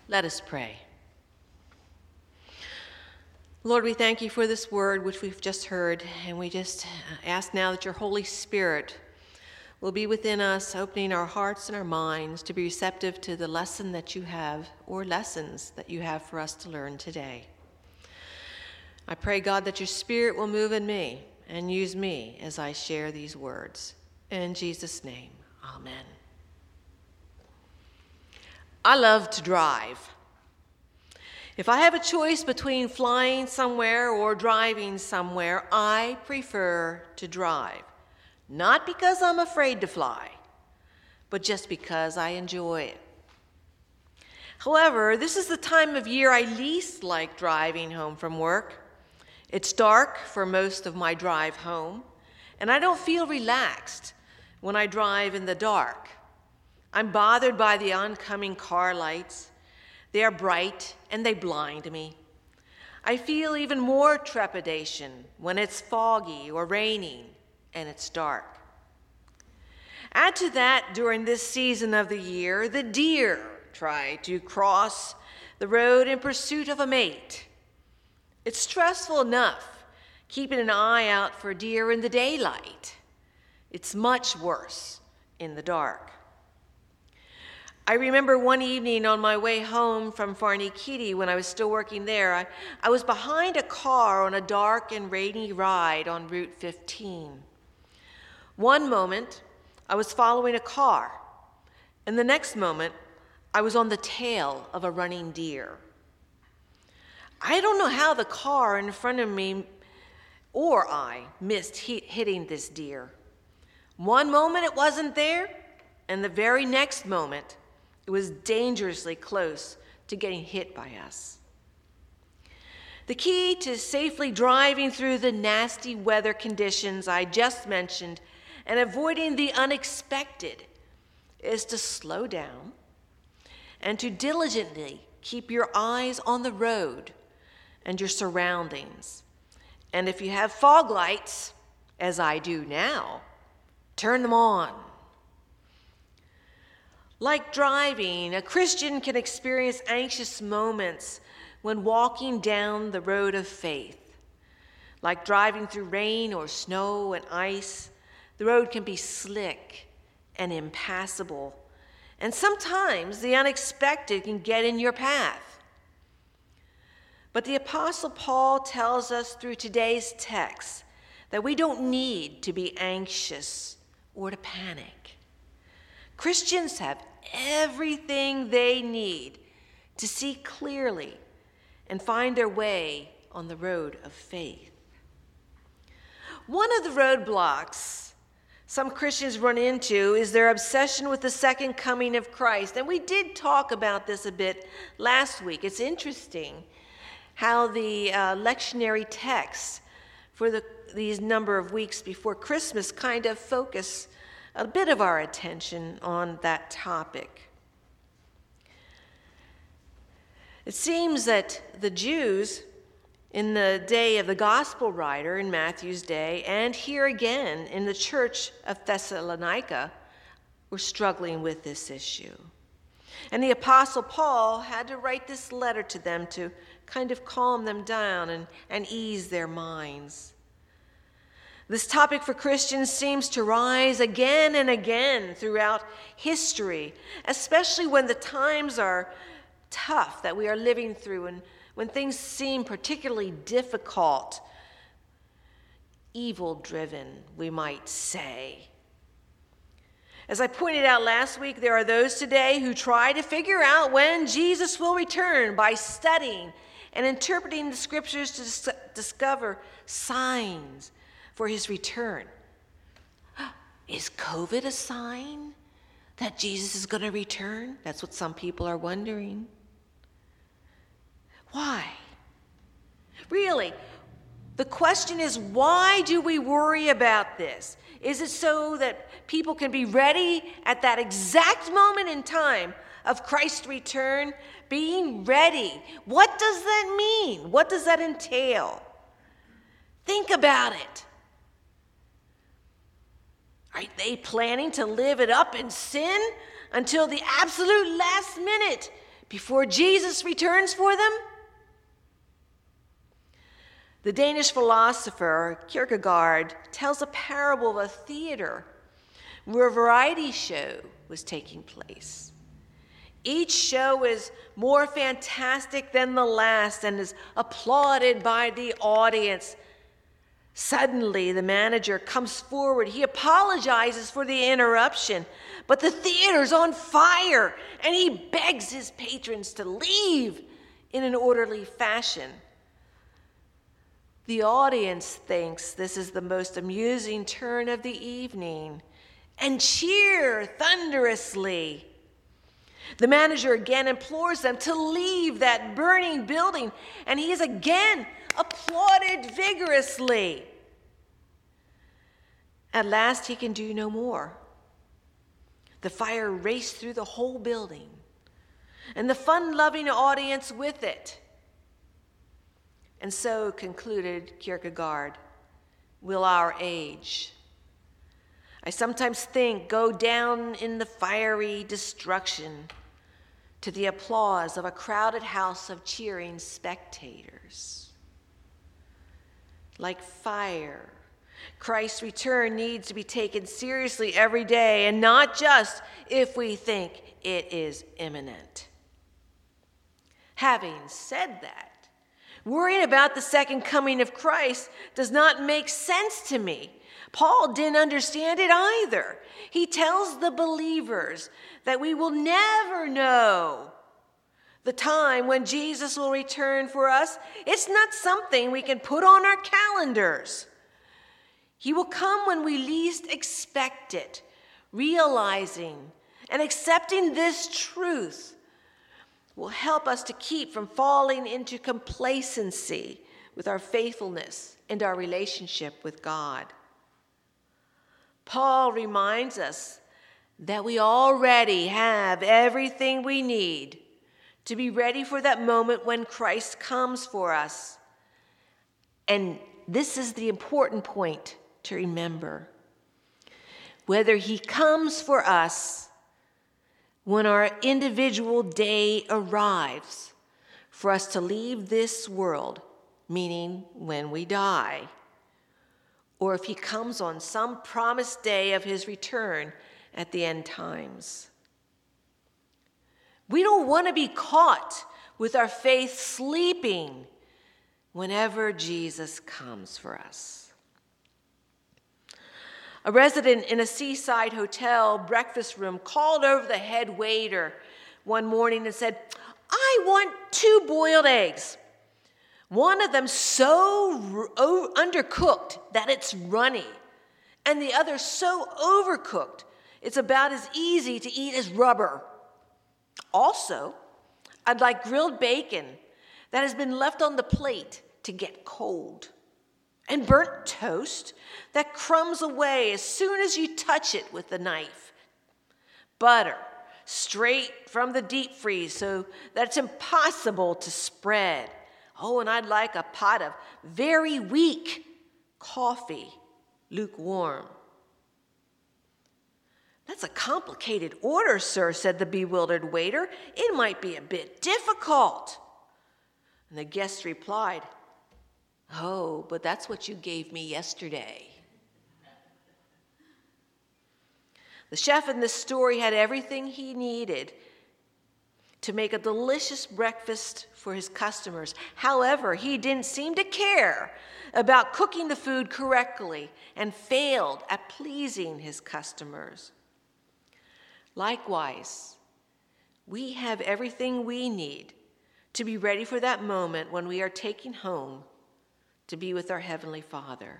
Let us pray. Lord, we thank you for this word which we've just heard, and we just ask now that your Holy Spirit will be within us, opening our hearts and our minds to be receptive to the lesson that you have, or lessons that you have for us to learn today. I pray, God, that your Spirit will move in me and use me as I share these words. In Jesus' name, amen. I love to drive. If I have a choice between flying somewhere or driving somewhere, I prefer to drive. Not because I'm afraid to fly, but just because I enjoy it. However, this is the time of year I least like driving home from work. It's dark for most of my drive home, and I don't feel relaxed when I drive in the dark. I'm bothered by the oncoming car lights. They are bright and they blind me. I feel even more trepidation when it's foggy or raining and it's dark. Add to that, during this season of the year, the deer try to cross the road in pursuit of a mate. It's stressful enough keeping an eye out for deer in the daylight. It's much worse in the dark. I remember one evening on my way home from Farnikiti when I was still working there, I was behind a car on a dark and rainy ride on Route 15. One moment, I was following a car, and the next moment, I was on the tail of a running deer. I don't know how the car in front of me or I missed hitting this deer. One moment it wasn't there, and the very next moment, it was dangerously close to getting hit by us. The key to safely driving through the nasty weather conditions I just mentioned and avoiding the unexpected is to slow down and to diligently keep your eyes on the road and your surroundings. And if you have fog lights, as I do now, turn them on. Like driving, a Christian can experience anxious moments when walking down the road of faith. Like driving through rain or snow and ice, the road can be slick and impassable, and sometimes the unexpected can get in your path. But the Apostle Paul tells us through today's text that we don't need to be anxious or to panic. Christians have everything they need to see clearly and find their way on the road of faith. One of the roadblocks some Christians run into is their obsession with the second coming of Christ. And we did talk about this a bit last week. It's interesting how the lectionary texts for these number of weeks before Christmas kind of focus a bit of our attention on that topic. It seems that the Jews in the day of the gospel writer, in Matthew's day, and here again in the church of Thessalonica, were struggling with this issue. And the Apostle Paul had to write this letter to them to kind of calm them down and ease their minds. This topic for Christians seems to rise again and again throughout history, especially when the times are tough that we are living through and when things seem particularly difficult, evil-driven, we might say. As I pointed out last week, there are those today who try to figure out when Jesus will return by studying and interpreting the scriptures to discover signs for his return. Is COVID a sign that Jesus is going to return? That's what some people are wondering. Why? Really, the question is, why do we worry about this? Is it so that people can be ready at that exact moment in time of Christ's return? Being ready. What does that mean? What does that entail? Think about it. Are they planning to live it up in sin until the absolute last minute before Jesus returns for them? The Danish philosopher Kierkegaard tells a parable of a theater where a variety show was taking place. Each show is more fantastic than the last and is applauded by the audience. Suddenly, the manager comes forward. He apologizes for the interruption, but the theater's on fire, and he begs his patrons to leave in an orderly fashion. The audience thinks this is the most amusing turn of the evening and cheer thunderously. The manager again implores them to leave that burning building, and he is again applauded vigorously. At last, he can do no more. The fire raced through the whole building, and the fun-loving audience with it. And so, concluded Kierkegaard, will our age. I sometimes think go down in the fiery destruction to the applause of a crowded house of cheering spectators. Like fire, Christ's return needs to be taken seriously every day, and not just if we think it is imminent. Having said that, worrying about the second coming of Christ does not make sense to me. Paul didn't understand it either. He tells the believers that we will never know the time when Jesus will return for us. It's not something we can put on our calendars. He will come when we least expect it. Realizing and accepting this truth will help us to keep from falling into complacency with our faithfulness and our relationship with God. Paul reminds us that we already have everything we need to be ready for that moment when Christ comes for us. And this is the important point to remember. Whether he comes for us when our individual day arrives for us to leave this world, meaning when we die, or if he comes on some promised day of his return at the end times. We don't want to be caught with our faith sleeping whenever Jesus comes for us. A resident in a seaside hotel breakfast room called over the head waiter one morning and said, "I want 2 boiled eggs. One of them so undercooked that it's runny, and the other so overcooked it's about as easy to eat as rubber. Also, I'd like grilled bacon that has been left on the plate to get cold, and burnt toast that crumbs away as soon as you touch it with the knife. Butter straight from the deep freeze so that it's impossible to spread. Oh, and I'd like a pot of very weak coffee, lukewarm." "That's a complicated order, sir," said the bewildered waiter. "It might be a bit difficult." And the guest replied, "Oh, but that's what you gave me yesterday." The chef in this story had everything he needed to make a delicious breakfast for his customers. However, he didn't seem to care about cooking the food correctly and failed at pleasing his customers. Likewise, we have everything we need to be ready for that moment when we are taken home to be with our Heavenly Father.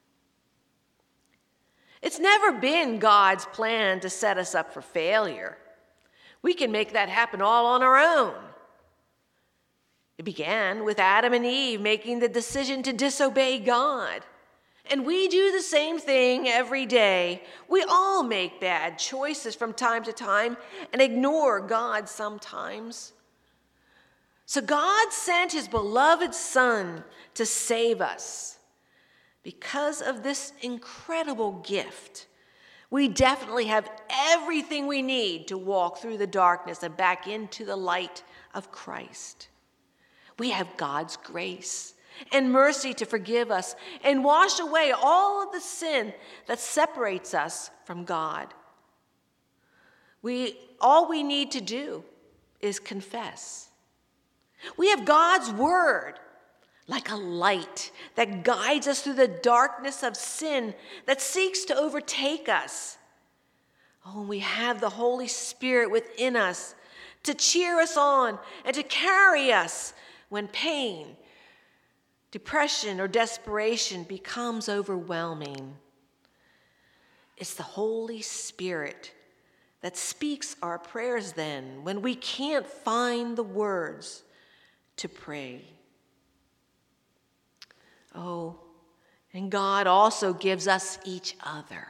It's never been God's plan to set us up for failure. We can make that happen all on our own. It began with Adam and Eve making the decision to disobey God. And we do the same thing every day. We all make bad choices from time to time and ignore God sometimes. So God sent his beloved Son to save us. Because of this incredible gift, We definitely have everything we need to walk through the darkness and back into the light of Christ. We have God's grace and mercy to forgive us and wash away all of the sin that separates us from God. All we need to do is confess. We have God's word like a light that guides us through the darkness of sin that seeks to overtake us. Oh, and we have the Holy Spirit within us to cheer us on and to carry us when pain, depression, or desperation becomes overwhelming. It's the Holy Spirit that speaks our prayers then when we can't find the words to pray. Oh, and God also gives us each other.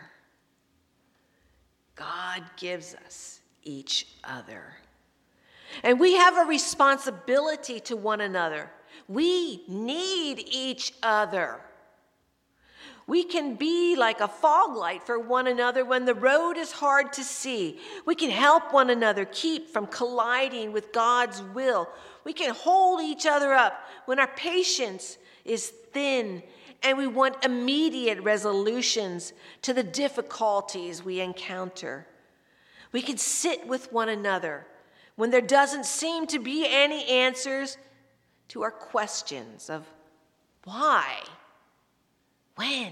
God gives us each other. And we have a responsibility to one another. We need each other. We can be like a fog light for one another when the road is hard to see. We can help one another keep from colliding with God's will. We can hold each other up when our patience is thin and we want immediate resolutions to the difficulties we encounter. We can sit with one another when there doesn't seem to be any answers to our questions of why, when,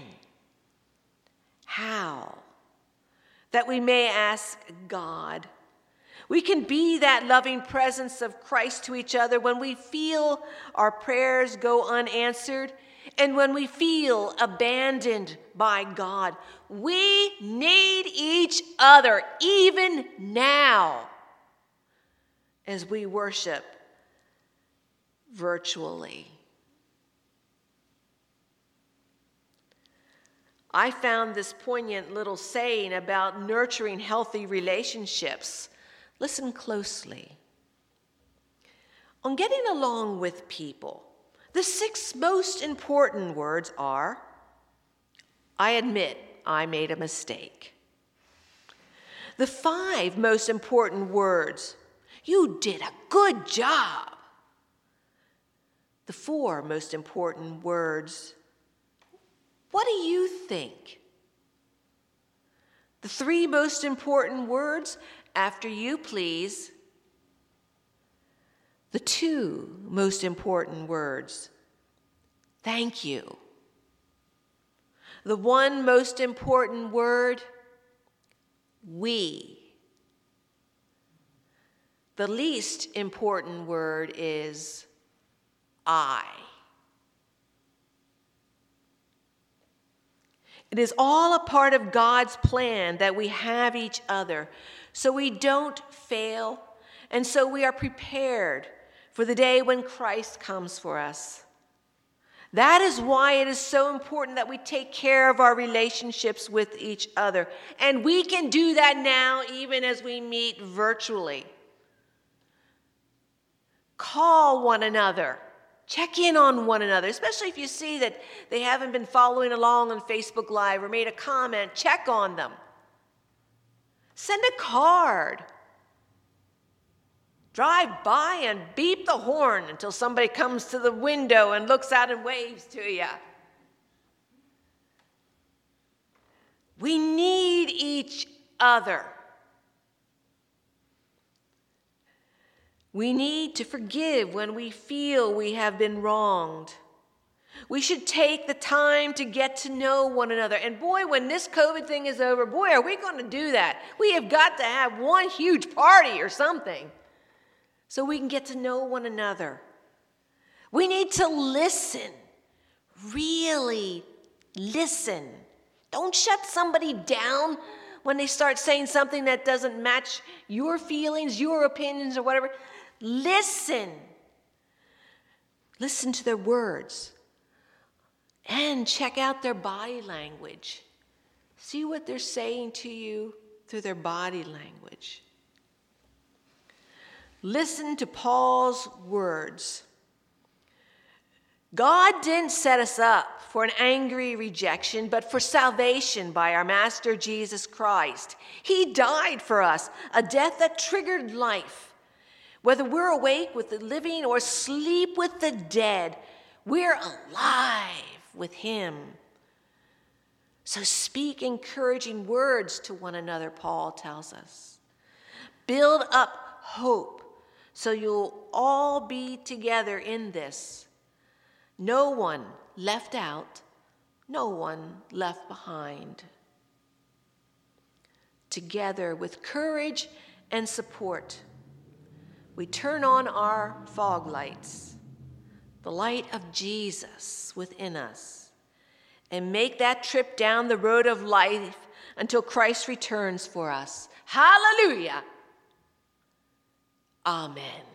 how, that we may ask God. We can be that loving presence of Christ to each other when we feel our prayers go unanswered and when we feel abandoned by God. We need each other even now as we worship virtually. I found this poignant little saying about nurturing healthy relationships. Listen closely. On getting along with people, the 6 most important words are, I admit I made a mistake. The 5 most important words, you did a good job. The 4 most important words, what do you think? The 3 most important words, after you please. The 2 most important words, thank you. The 1 most important word, we. The least important word is I. It is all a part of God's plan that we have each other so we don't fail and so we are prepared for the day when Christ comes for us. That is why it is so important that we take care of our relationships with each other. And we can do that now even as we meet virtually. Call one another. Check in on one another, especially if you see that they haven't been following along on Facebook Live or made a comment. Check on them. Send a card. Drive by and beep the horn until somebody comes to the window and looks out and waves to you. We need each other. We need to forgive when we feel we have been wronged. We should take the time to get to know one another. And boy, when this COVID thing is over, boy, are we going to do that. We have got to have one huge party or something so we can get to know one another. We need to listen, really listen. Don't shut somebody down when they start saying something that doesn't match your feelings, your opinions, or whatever. Listen. Listen to their words. And check out their body language. See what they're saying to you through their body language. Listen to Paul's words. God didn't set us up for an angry rejection, but for salvation by our Master Jesus Christ. He died for us, a death that triggered life. Whether we're awake with the living or sleep with the dead, we're alive with him. So speak encouraging words to one another, Paul tells us. Build up hope so you'll all be together in this. No one left out, no one left behind. Together with courage and support, we turn on our fog lights, the light of Jesus within us, and make that trip down the road of life until Christ returns for us. Hallelujah. Amen.